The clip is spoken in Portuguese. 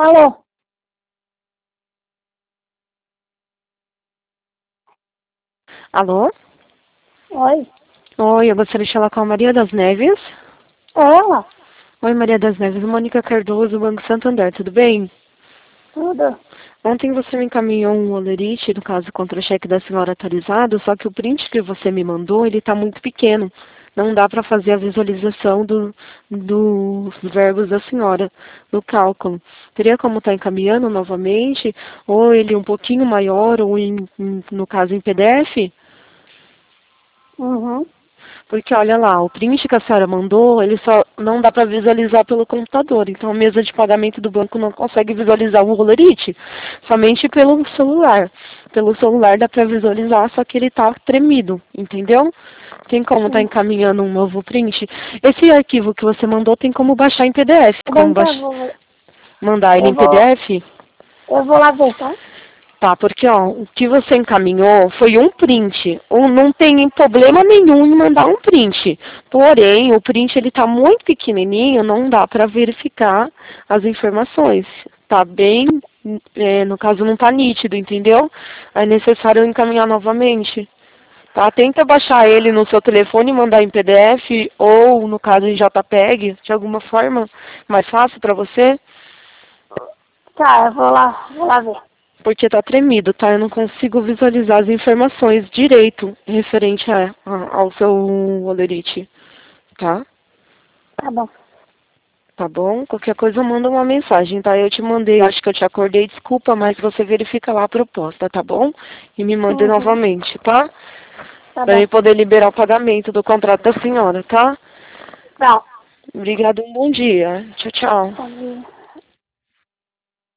Alô? Alô? Oi? Oi, eu gostaria de falar com a Maria das Neves. Ela? Oi, Maria das Neves, Mônica Cardoso, Banco Santander, tudo bem? Tudo? Ontem você me encaminhou um holerite, no caso, contra o cheque da senhora atualizado, só que o print que você me mandou, ele está muito pequeno. Não dá para fazer a visualização dos verbos da senhora no cálculo. Teria como estar encaminhando novamente, ou ele um pouquinho maior, ou no caso em PDF? Uhum. Porque olha lá, o print que a senhora mandou, ele só não dá para visualizar pelo computador. Então a mesa de pagamento do banco não consegue visualizar o holerite, somente pelo celular. Pelo celular dá para visualizar, só que ele está tremido, entendeu? Tem como estar encaminhando um novo print? Esse arquivo que você mandou tem como baixar em PDF. Bem Como que mandar ele eu em vou, PDF? eu vou lá ver, tá? Tá, porque ó, o que você encaminhou foi um print. Não tem problema nenhum em mandar um print. Porém, o print ele tá muito pequenininho, não dá para verificar as informações. Tá bem, no caso não tá nítido, entendeu? É necessário encaminhar novamente. Tá, tenta baixar ele no seu telefone e mandar em PDF ou no caso em JPEG, de alguma forma mais fácil para você. Tá, eu vou lá ver. Porque tá tremido, tá? Eu não consigo visualizar as informações direito referente ao seu olerite, tá? Tá bom. Tá bom? Qualquer coisa manda uma mensagem, tá? Eu te mandei, acho que eu te acordei, desculpa, mas você verifica lá a proposta, tá bom? E me mande Uhum. novamente, tá? Tá Pra bom. eu poder liberar o pagamento do contrato da senhora, tá? Tchau. Obrigada, um bom dia. Tchau, tchau. Bom dia.